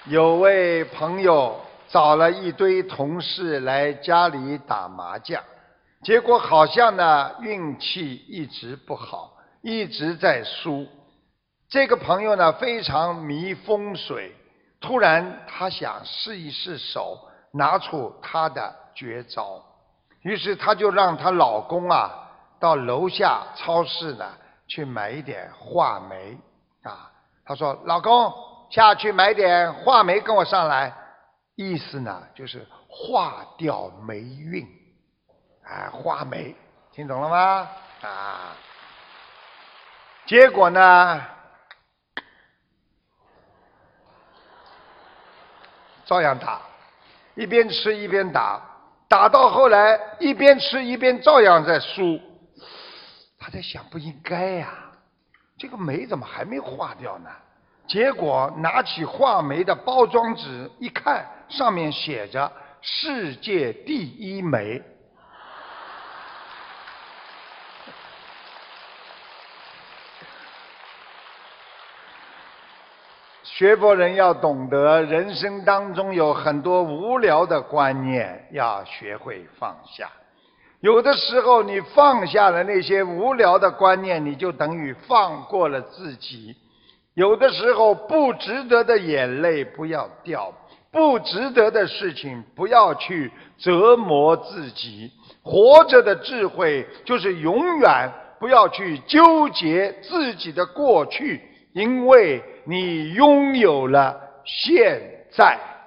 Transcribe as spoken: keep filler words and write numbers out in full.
有位朋友找了一堆同事来家里打麻将，结果好像呢运气一直不好，一直在输。这个朋友呢非常迷风水，突然他想试一试手，拿出他的绝招。于是他就让她老公啊到楼下超市呢去买一点话梅啊。他说：“老公，下去买点话梅跟我上来。”意思呢就是化掉霉运。哎，话梅，听懂了吗？啊。结果呢，照样打，一边吃一边打，打到后来一边吃一边照样在输。他在想，不应该呀、啊，这个梅怎么还没化掉呢？结果拿起话梅的包装纸一看，上面写着世界第一梅。学佛人要懂得，人生当中有很多无聊的观念，要学会放下。有的时候你放下了那些无聊的观念，你就等于放过了自己。有的时候不值得的眼泪不要掉，不值得的事情不要去折磨自己。活着的智慧就是永远不要去纠结自己的过去，因为你拥有了现在。